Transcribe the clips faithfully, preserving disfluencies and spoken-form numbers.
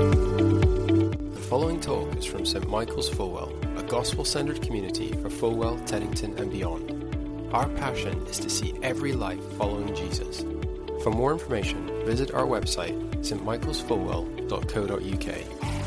The following talk is from Saint Michael's Fulwell, a gospel-centered community for Fulwell, Teddington and beyond. Our passion is to see every life following Jesus. For more information, visit our website, s t michaels fulwell dot co dot u k.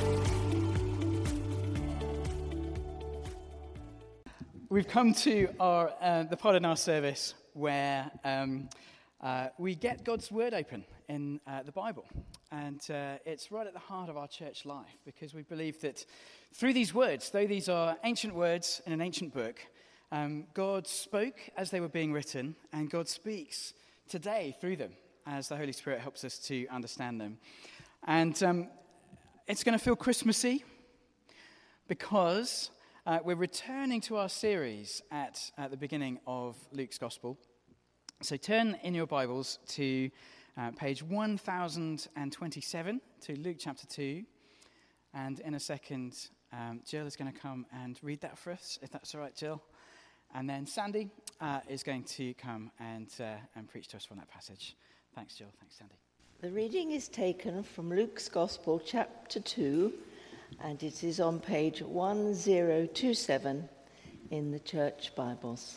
We've come to our uh, the part in our service where um, uh, we get God's Word open in uh, the Bible. And uh, it's right at the heart of our church life, because we believe that through these words, though these are ancient words in an ancient book, um, God spoke as they were being written, and God speaks today through them as the Holy Spirit helps us to understand them. And um, it's going to feel Christmassy because uh, we're returning to our series at, at the beginning of Luke's Gospel. So turn in your Bibles to uh, page one thousand twenty-seven, to Luke chapter two. And in a second, um, Jill is going to come and read that for us, if that's all right, Jill. And then Sandy uh, is going to come and, uh, and preach to us from that passage. Thanks, Jill. Thanks, Sandy. The reading is taken from Luke's Gospel, chapter two, and it is on page one thousand twenty-seven in the Church Bibles.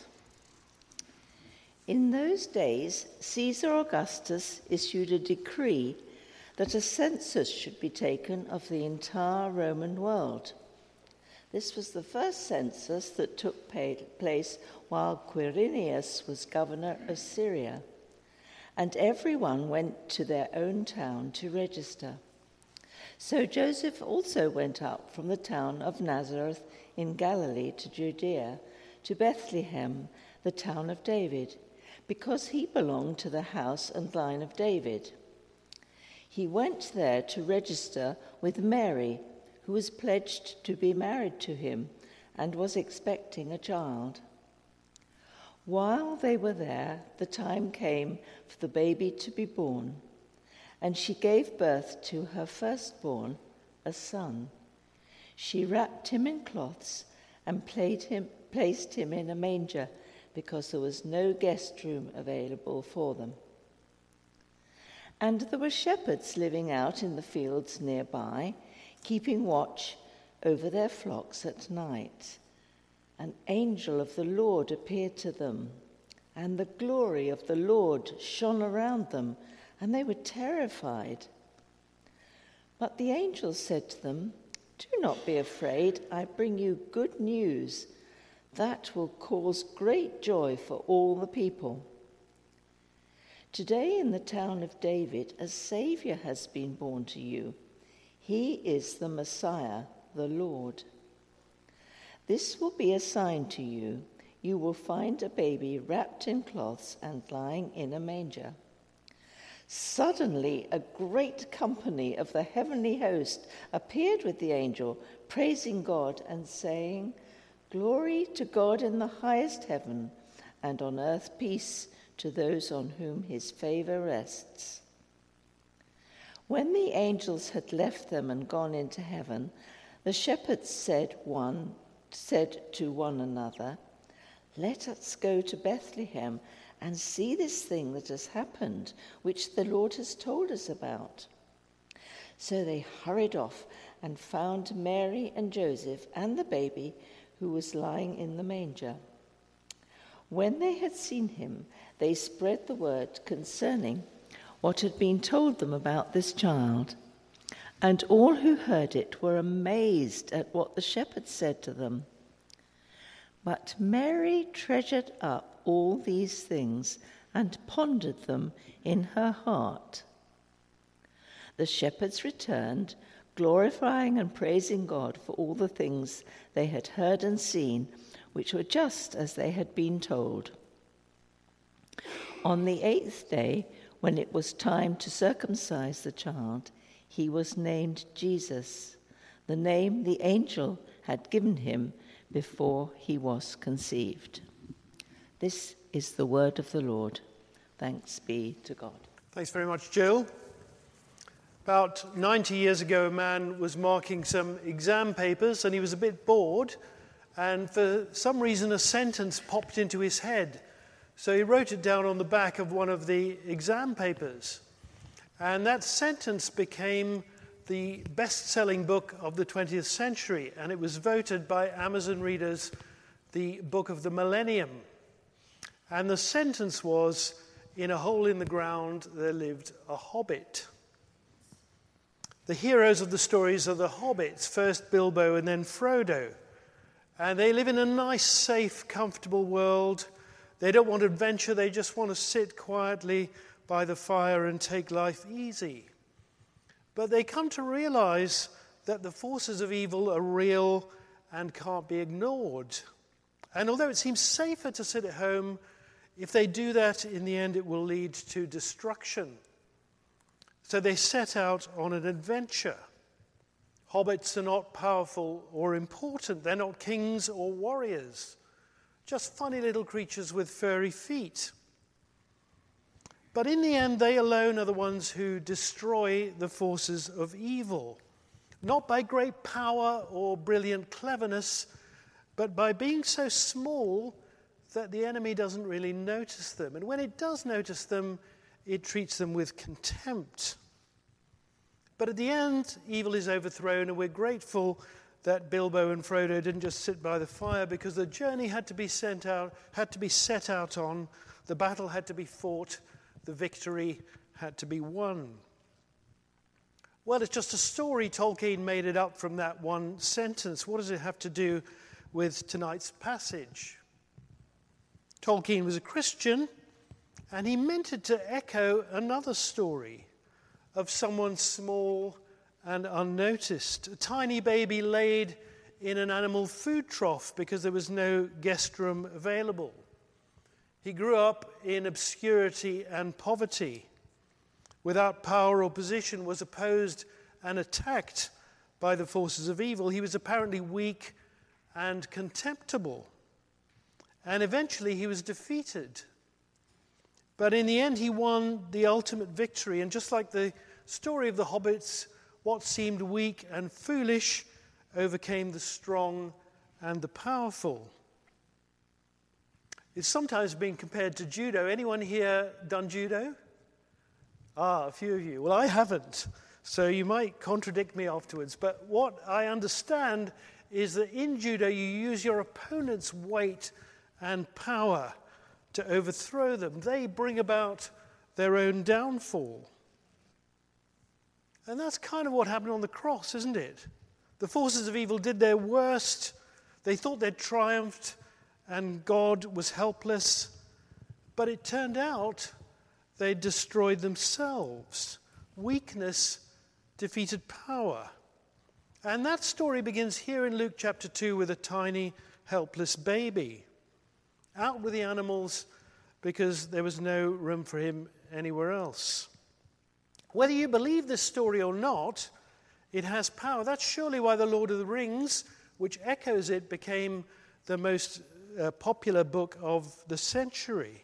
In those days, Caesar Augustus issued a decree that a census should be taken of the entire Roman world. This was the first census that took place while Quirinius was governor of Syria, and everyone went to their own town to register. So Joseph also went up from the town of Nazareth in Galilee to Judea, to Bethlehem, the town of David, because he belonged to the house and line of David. He went there to register with Mary, who was pledged to be married to him and was expecting a child. While they were there, the time came for the baby to be born, and she gave birth to her firstborn, a son. She wrapped him in cloths and played him, placed him in a manger, because there was no guest room available for them. And there were shepherds living out in the fields nearby, keeping watch over their flocks at night. An angel of the Lord appeared to them, and the glory of the Lord shone around them, and they were terrified. But the angel said to them, "Do not be afraid, I bring you good news that will cause great joy for all the people. Today in the town of David, a Savior has been born to you. He is the Messiah, the Lord. This will be a sign to you. You will find a baby wrapped in cloths and lying in a manger." Suddenly, a great company of the heavenly host appeared with the angel, praising God and saying, "Glory to God in the highest heaven, and on earth peace to those on whom his favor rests." When the angels had left them and gone into heaven, the shepherds said one said to one another, "Let us go to Bethlehem and see this thing that has happened, which the Lord has told us about." So they hurried off and found Mary and Joseph and the baby, who was lying in the manger. When they had seen him, they spread the word concerning what had been told them about this child. And all who heard it were amazed at what the shepherds said to them. But Mary treasured up all these things and pondered them in her heart. The shepherds returned, glorifying and praising God for all the things they had heard and seen, which were just as they had been told. On the eighth day, when it was time to circumcise the child, he was named Jesus, the name the angel had given him before he was conceived. This is the word of the Lord. Thanks be to God. Thanks very much, Jill. About ninety years ago, a man was marking some exam papers and he was a bit bored, and for some reason a sentence popped into his head. So he wrote it down on the back of one of the exam papers. And that sentence became the best-selling book of the twentieth century, and it was voted by Amazon readers the book of the millennium. And the sentence was, "In a hole in the ground there lived a hobbit." The heroes of the stories are the hobbits, first Bilbo and then Frodo. And they live in a nice, safe, comfortable world. They don't want adventure, they just want to sit quietly by the fire and take life easy. But they come to realize that the forces of evil are real and can't be ignored. And although it seems safer to sit at home, if they do that, in the end it will lead to destruction. So they set out on an adventure. Hobbits are not powerful or important. They're not kings or warriors. Just funny little creatures with furry feet. But in the end, they alone are the ones who destroy the forces of evil. Not by great power or brilliant cleverness, but by being so small that the enemy doesn't really notice them. And when it does notice them, it treats them with contempt. But at the end, evil is overthrown, and we're grateful that Bilbo and Frodo didn't just sit by the fire, because the journey had to be sent out, had to be set out on, the battle had to be fought, the victory had to be won. Well, it's just a story. Tolkien made it up from that one sentence. What does it have to do with tonight's passage? Tolkien was a Christian, and he meant it to echo another story of someone small and unnoticed. A tiny baby laid in an animal food trough because there was no guest room available. He grew up in obscurity and poverty. Without power or position, was opposed and attacked by the forces of evil. He was apparently weak and contemptible. And eventually he was defeated. But in the end he won the ultimate victory. And just like the story of the hobbits, what seemed weak and foolish overcame the strong and the powerful. It's sometimes been compared to judo. Anyone here done judo? Ah, a few of you. Well, I haven't, so you might contradict me afterwards. But what I understand is that in judo you use your opponent's weight and power to overthrow them. They bring about their own downfall. And that's kind of what happened on the cross, isn't it? The forces of evil did their worst. They thought they'd triumphed and God was helpless. But it turned out they destroyed themselves. Weakness defeated power. And that story begins here in Luke chapter two with a tiny, helpless baby. Out with the animals because there was no room for him anywhere else. Whether you believe this story or not, it has power. That's surely why The Lord of the Rings, which echoes it, became the most uh, popular book of the century.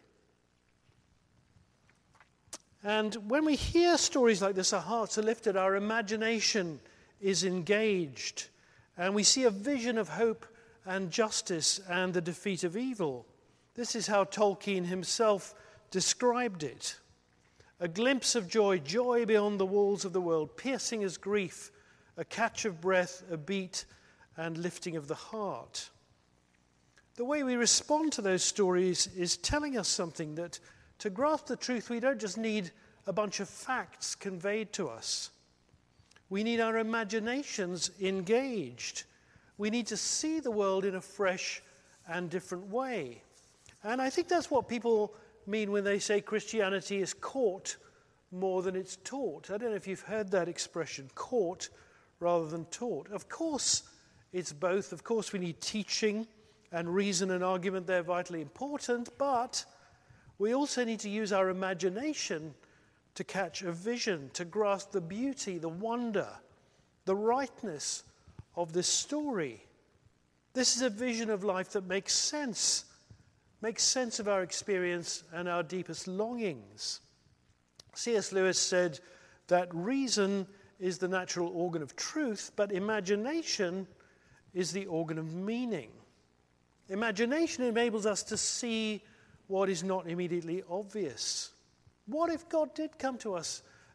And when we hear stories like this, our hearts are lifted, our imagination is engaged, and we see a vision of hope and justice and the defeat of evil. This is how Tolkien himself described it. A glimpse of joy, joy beyond the walls of the world, piercing as grief, a catch of breath, a beat, and lifting of the heart. The way we respond to those stories is telling us something, that to grasp the truth, we don't just need a bunch of facts conveyed to us. We need our imaginations engaged. We need to see the world in a fresh and different way. And I think that's what people mean when they say Christianity is caught more than it's taught. I don't know if you've heard that expression, caught rather than taught. Of course, it's both. Of course, we need teaching and reason and argument. They're vitally important, but we also need to use our imagination to catch a vision, to grasp the beauty, the wonder, the rightness of this story. This is a vision of life that makes sense, makes sense of our experience and our deepest longings. C S Lewis said that reason is the natural organ of truth, but imagination is the organ of meaning. Imagination enables us to see what is not immediately obvious. What if God did come to us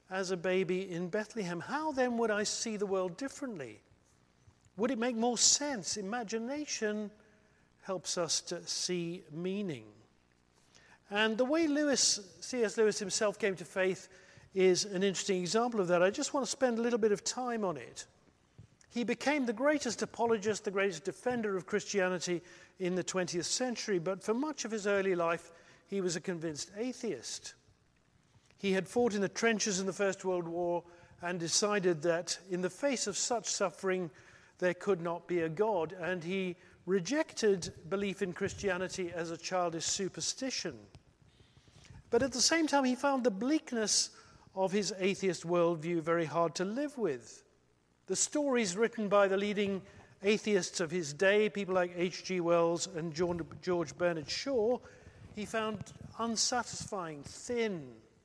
as a baby in Bethlehem. How then would I see the world differently? Would it make more sense? Imagination helps us to see meaning. And the way Lewis, C S Lewis himself came to faith is an interesting example of that. I just want to spend a little bit of time on it. He became the greatest apologist, the greatest defender of Christianity in the twentieth century, but for much of his early life, he was a convinced atheist. He had fought in the trenches in the First World War and decided that in the face of such suffering, there could not be a God, and he rejected belief in Christianity as a childish superstition. But at the same time, he found the bleakness of his atheist worldview very hard to live with. The stories written by the leading atheists of his day, people like H G Wells and George Bernard Shaw, he found unsatisfying, thin.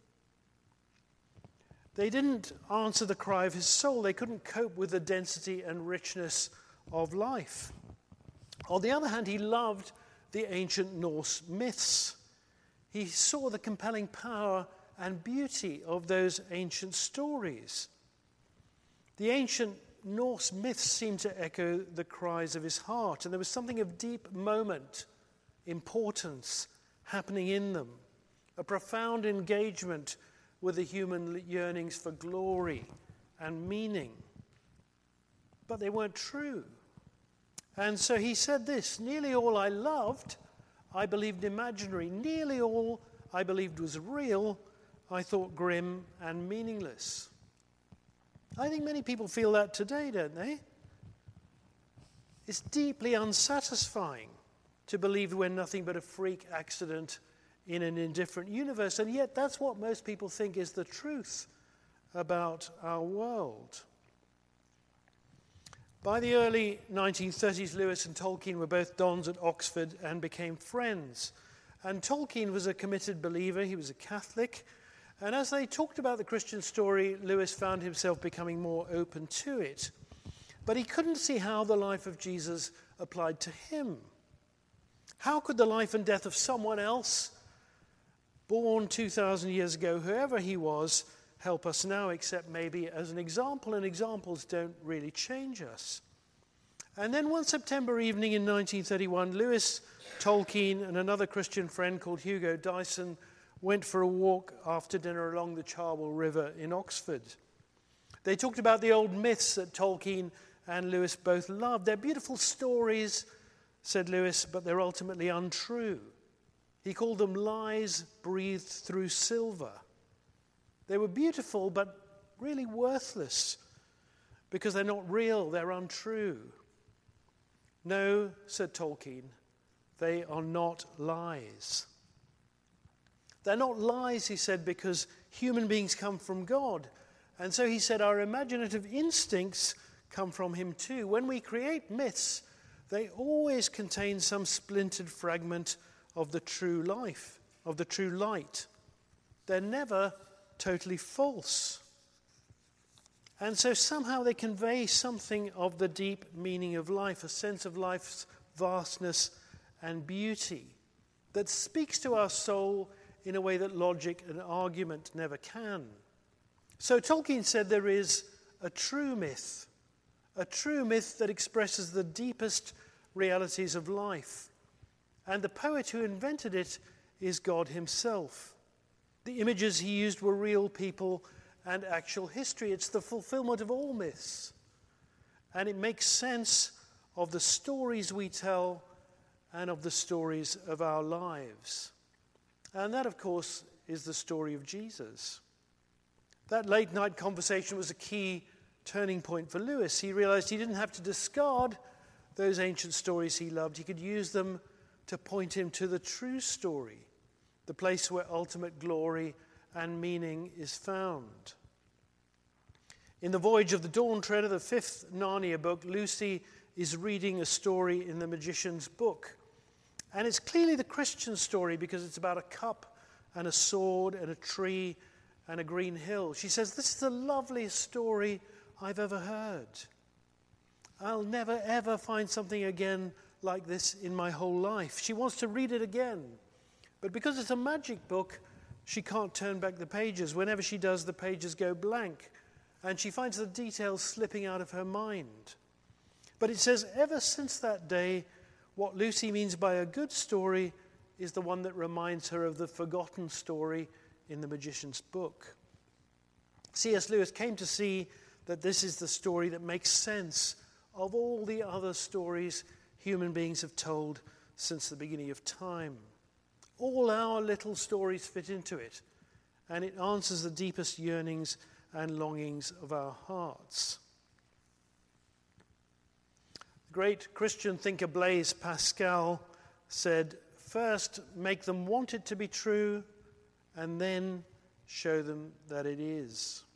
They didn't answer the cry of his soul. They couldn't cope with the density and richness of life. On the other hand, he loved the ancient Norse myths. He saw the compelling power and beauty of those ancient stories. The ancient Norse myths seemed to echo the cries of his heart, and there was something of deep moment, importance happening in them, a profound engagement with the human yearnings for glory and meaning. But they weren't true. And so he said this: nearly all I loved, I believed imaginary. Nearly all I believed was real, I thought grim and meaningless. I think many people feel that today, don't they? It's deeply unsatisfying to believe we're nothing but a freak accident in an indifferent universe, and yet that's what most people think is the truth about our world. By the early nineteen thirties, Lewis and Tolkien were both dons at Oxford and became friends. And Tolkien was a committed believer. He was a Catholic. And as they talked about the Christian story, Lewis found himself becoming more open to it. But he couldn't see how the life of Jesus applied to him. How could the life and death of someone else, born two thousand years ago, whoever he was, help us now, except maybe as an example, and examples don't really change us. And then one September evening in nineteen thirty-one, Lewis, Tolkien, and another Christian friend called Hugo Dyson went for a walk after dinner along the Cherwell River in Oxford. They talked about the old myths that Tolkien and Lewis both loved. They're beautiful stories, said Lewis, but they're ultimately untrue. He called them lies breathed through silver. They were beautiful, but really worthless because they're not real, they're untrue. No, said Tolkien, they are not lies. They're not lies, he said, because human beings come from God. And so he said our imaginative instincts come from him too. When we create myths, they always contain some splintered fragment of the true life, of the true light. They're never totally false. And so somehow they convey something of the deep meaning of life, a sense of life's vastness and beauty that speaks to our soul in a way that logic and argument never can. So Tolkien said there is a true myth, a true myth that expresses the deepest realities of life. And the poet who invented it is God himself. The images he used were real people and actual history. It's the fulfillment of all myths. And it makes sense of the stories we tell and of the stories of our lives. And that, of course, is the story of Jesus. That late night conversation was a key turning point for Lewis. He realized he didn't have to discard those ancient stories he loved. He could use them to point him to the true story, the place where ultimate glory and meaning is found. In The Voyage of the Dawn Treader, the fifth Narnia book, Lucy is reading a story in the Magician's Book. And it's clearly the Christian story because it's about a cup and a sword and a tree and a green hill. She says, this is the loveliest story I've ever heard. I'll never, ever find something again like this in my whole life. She wants to read it again. But because it's a magic book, She can't turn back the pages. Whenever she does, the pages go blank, and she finds the details slipping out of her mind. But it says, ever since that day, what Lucy means by a good story is the one that reminds her of the forgotten story in the Magician's Book. C S Lewis came to see that this is the story that makes sense of all the other stories human beings have told since the beginning of time. All our little stories fit into it, and it answers the deepest yearnings and longings of our hearts. The great Christian thinker Blaise Pascal said, first make them want it to be true, and then show them that it is.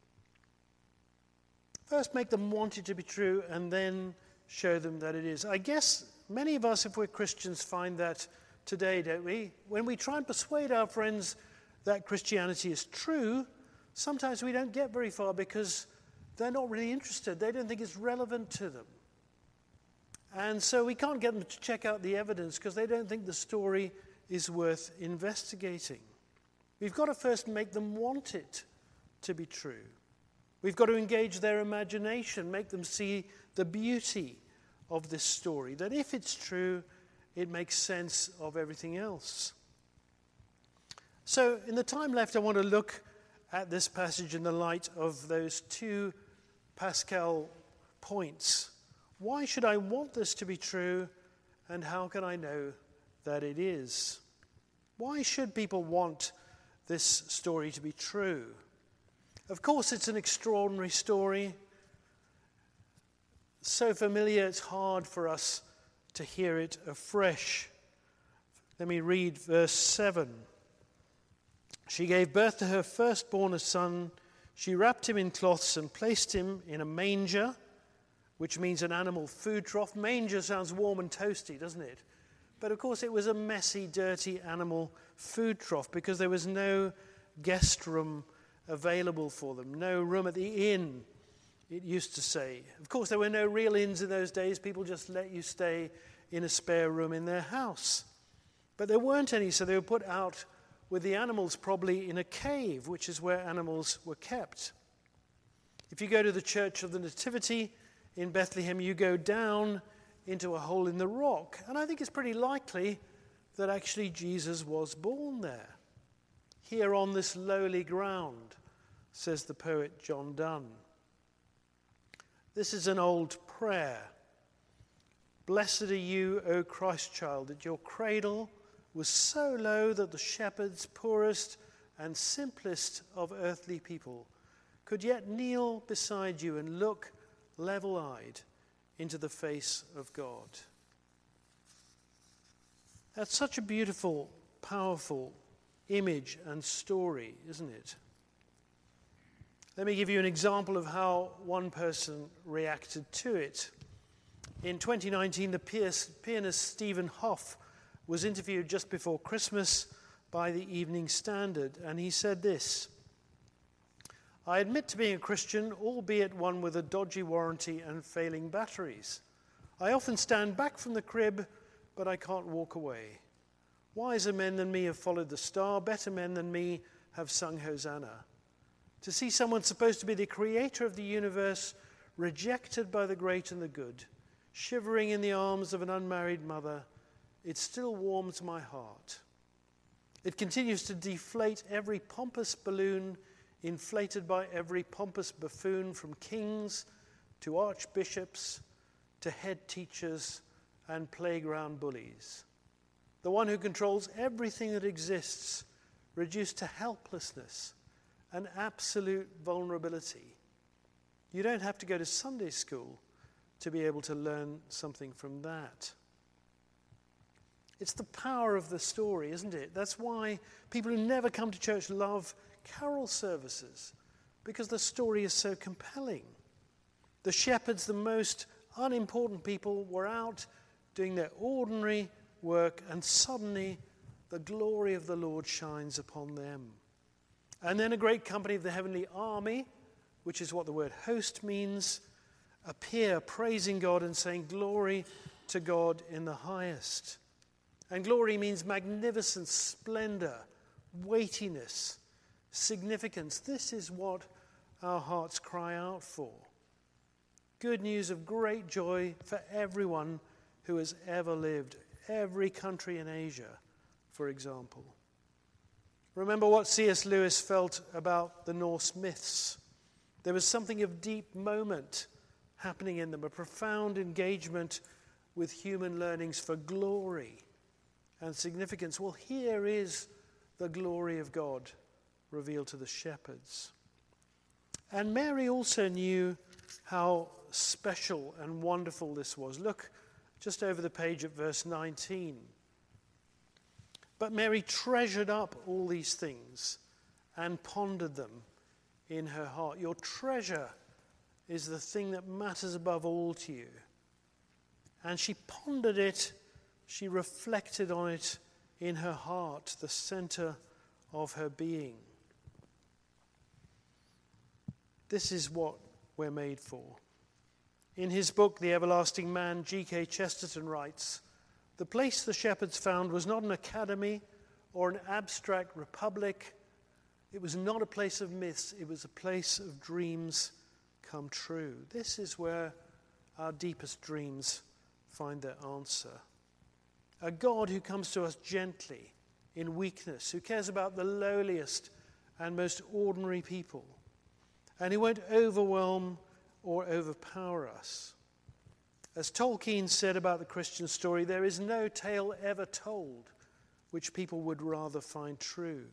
First make them want it to be true, and then show them that it is. I guess many of us, if we're Christians, find that today, don't we? When we try and persuade our friends that Christianity is true, sometimes we don't get very far because they're not really interested. They don't think it's relevant to them. And so we can't get them to check out the evidence because they don't think the story is worth investigating. We've got to first make them want it to be true. We've got to engage their imagination, make them see the beauty of this story, that if it's true, it makes sense of everything else. So in the time left, I want to look at this passage in the light of those two Pascal points. Why should I want this to be true, and how can I know that it is? Why should people want this story to be true? Of course, it's an extraordinary story. So familiar, it's hard for us to hear it afresh. Let me read verse seven. She gave birth to her firstborn, a son. She wrapped him in cloths and placed him in a manger, which means an animal food trough. Manger sounds warm and toasty, doesn't it? But of course it was a messy, dirty animal food trough because there was no guest room available for them, no room at the inn, it used to say. Of course, there were no real inns in those days. People just let you stay in a spare room in their house. But there weren't any, so they were put out with the animals probably in a cave, which is where animals were kept. If you go to the Church of the Nativity in Bethlehem, you go down into a hole in the rock. And I think it's pretty likely that actually Jesus was born there. Here on this lowly ground, says the poet John Donne. This is an old prayer. Blessed are you, O Christ child, that your cradle was so low that the shepherds, poorest and simplest of earthly people, could yet kneel beside you and look level-eyed into the face of God. That's such a beautiful, powerful image and story, isn't it? Let me give you an example of how one person reacted to it. In twenty nineteen, the pianist Stephen Hoff was interviewed just before Christmas by the Evening Standard, and he said this: I admit to being a Christian, albeit one with a dodgy warranty and failing batteries. I often stand back from the crib, but I can't walk away. Wiser men than me have followed the star. Better men than me have sung Hosanna. To see someone supposed to be the creator of the universe rejected by the great and the good, shivering in the arms of an unmarried mother, it still warms my heart. It continues to deflate every pompous balloon inflated by every pompous buffoon, from kings to archbishops to head teachers and playground bullies. The one who controls everything that exists, reduced to helplessness and absolute vulnerability. You don't have to go to Sunday school to be able to learn something from that. It's the power of the story, isn't it? That's why people who never come to church love carol services, because the story is so compelling. The shepherds, the most unimportant people, were out doing their ordinary work, and suddenly the glory of the Lord shines upon them. And then a great company of the heavenly army, which is what the word host means, appear praising God and saying, glory to God in the highest. And glory means magnificent splendor, weightiness, significance. This is what our hearts cry out for. Good news of great joy for everyone who has ever lived, every country in Asia, for example. Remember what C S Lewis felt about the Norse myths. There was something of deep moment happening in them, a profound engagement with human learnings for glory and significance. Well, here is the glory of God revealed to the shepherds. And Mary also knew how special and wonderful this was. Look just over the page at verse nineteen. But Mary treasured up all these things and pondered them in her heart. Your treasure is the thing that matters above all to you. And she pondered it, she reflected on it in her heart, the center of her being. This is what we're made for. In his book, The Everlasting Man, G K Chesterton writes, "The place the shepherds found was not an academy or an abstract republic. It was not a place of myths. It was a place of dreams come true." This is where our deepest dreams find their answer. A God who comes to us gently, in weakness, who cares about the lowliest and most ordinary people, and who won't overwhelm or overpower us. As Tolkien said about the Christian story, there is no tale ever told which people would rather find true.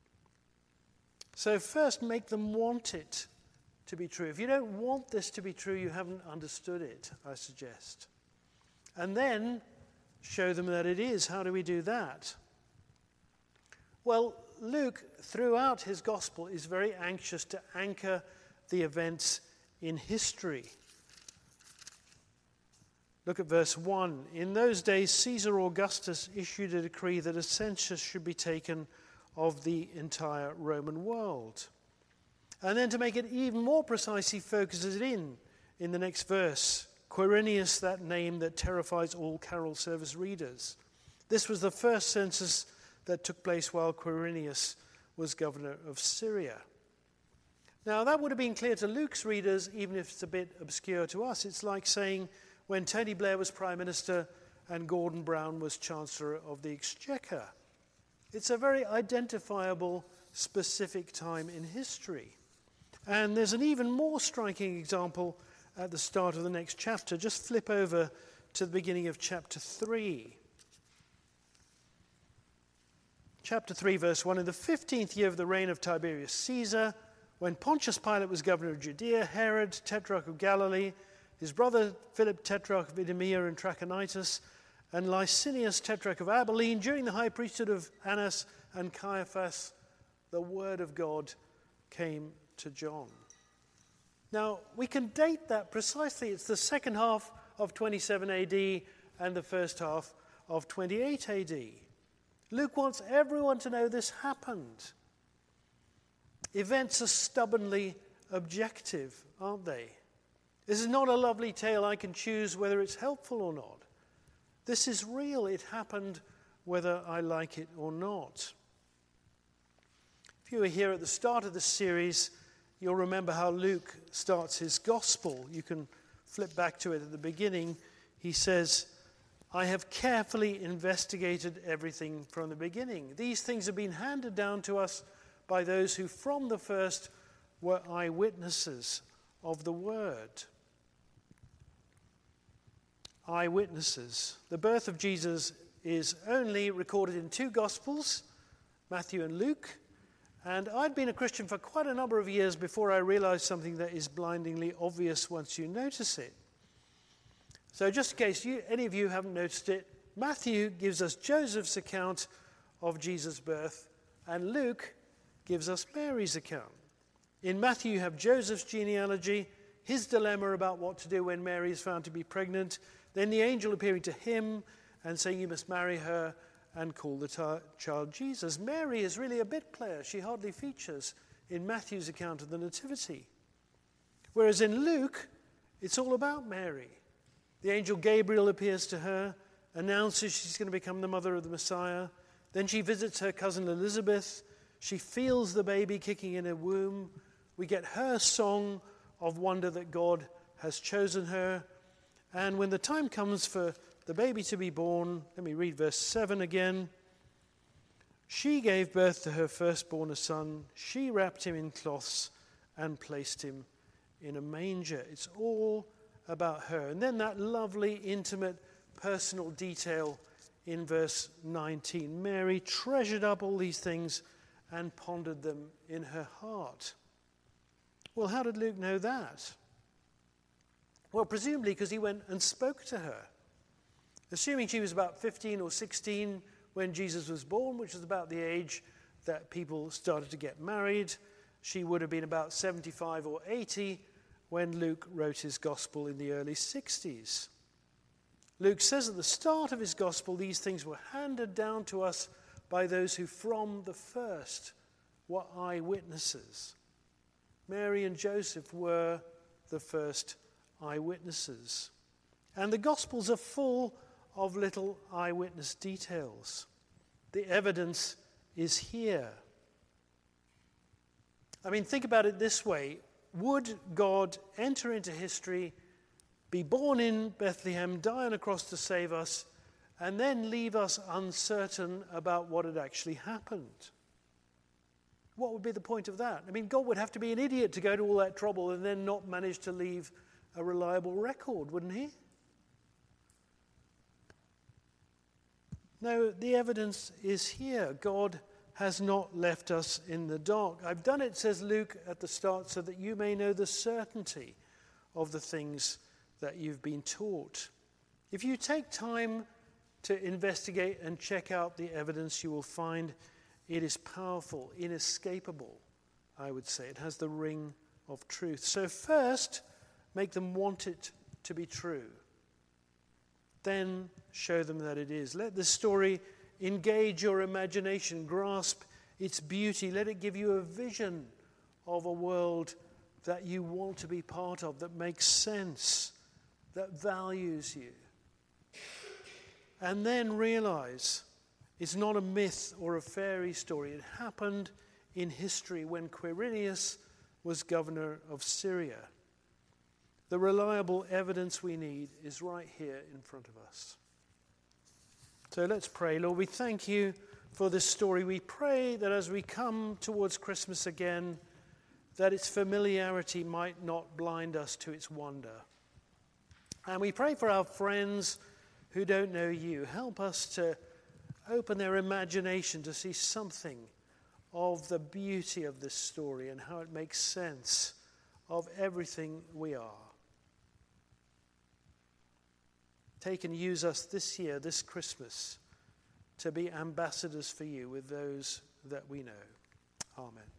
So first, make them want it to be true. If you don't want this to be true, you haven't understood it, I suggest. And then show them that it is. How do we do that? Well, Luke, throughout his gospel, is very anxious to anchor the events in history. Look at verse one. In those days, Caesar Augustus issued a decree that a census should be taken of the entire Roman world. And then to make it even more precise, he focuses it in, in the next verse. Quirinius, that name that terrifies all carol service readers. This was the first census that took place while Quirinius was governor of Syria. Now, that would have been clear to Luke's readers, even if it's a bit obscure to us. It's like saying when Tony Blair was Prime Minister and Gordon Brown was Chancellor of the Exchequer. It's a very identifiable, specific time in history. And there's an even more striking example at the start of the next chapter. Just flip over to the beginning of chapter three. Chapter three, verse one. In the fifteenth year of the reign of Tiberius Caesar, when Pontius Pilate was governor of Judea, Herod, tetrarch of Galilee, his brother Philip, tetrarch of Idumea and Trachonitis, and Licinius, tetrarch of Abilene, during the high priesthood of Annas and Caiaphas, the word of God came to John. Now, we can date that precisely. It's the second half of twenty-seven A D and the first half of twenty-eight A D. Luke wants everyone to know this happened. Events are stubbornly objective, aren't they? This is not a lovely tale I can choose whether it's helpful or not. This is real. It happened whether I like it or not. If you were here at the start of the series, you'll remember how Luke starts his gospel. You can flip back to it at the beginning. He says, I have carefully investigated everything from the beginning. These things have been handed down to us by those who from the first were eyewitnesses of the word. Eyewitnesses. The birth of Jesus is only recorded in two Gospels, Matthew and Luke. And I'd been a Christian for quite a number of years before I realized something that is blindingly obvious once you notice it. So just in case you, any of you haven't noticed it, Matthew gives us Joseph's account of Jesus' birth, and Luke gives us Mary's account. In Matthew, you have Joseph's genealogy, his dilemma about what to do when Mary is found to be pregnant, then the angel appearing to him and saying you must marry her and call the t- child Jesus. Mary is really a bit player. She hardly features in Matthew's account of the Nativity. Whereas in Luke, it's all about Mary. The angel Gabriel appears to her, announces she's going to become the mother of the Messiah. Then she visits her cousin Elizabeth, She feels the baby kicking in her womb. We get her song of wonder that God has chosen her. And when the time comes for the baby to be born, let me read verse seven again. She gave birth to her firstborn, a son. She wrapped him in cloths and placed him in a manger. It's all about her. And then that lovely, intimate, personal detail in verse nineteen. Mary treasured up all these things and pondered them in her heart. Well, how did Luke know that? Well, presumably because he went and spoke to her. Assuming she was about fifteen or sixteen when Jesus was born, which was about the age that people started to get married, she would have been about seventy-five or eighty when Luke wrote his gospel in the early sixties. Luke says at the start of his gospel, these things were handed down to us by those who from the first were eyewitnesses. Mary and Joseph were the first eyewitnesses. And the Gospels are full of little eyewitness details. The evidence is here. I mean, think about it this way. Would God enter into history, be born in Bethlehem, die on a cross to save us, and then leave us uncertain about what had actually happened? What would be the point of that? I mean, God would have to be an idiot to go to all that trouble and then not manage to leave a reliable record, wouldn't he? No, the evidence is here. God has not left us in the dark. I've done it, says Luke at the start, so that you may know the certainty of the things that you've been taught. If you take time to investigate and check out the evidence, you will find it is powerful, inescapable, I would say. It has the ring of truth. So first, make them want it to be true. Then show them that it is. Let the story engage your imagination, grasp its beauty. Let it give you a vision of a world that you want to be part of, that makes sense, that values you. And then realize it's not a myth or a fairy story. It happened in history when Quirinius was governor of Syria. The reliable evidence we need is right here in front of us. So let's pray. Lord, we thank you for this story. We pray that as we come towards Christmas again, that its familiarity might not blind us to its wonder. And we pray for our friends who don't know you. Help us to open their imagination to see something of the beauty of this story and how it makes sense of everything we are. Take and use us this year, this Christmas, to be ambassadors for you with those that we know. Amen.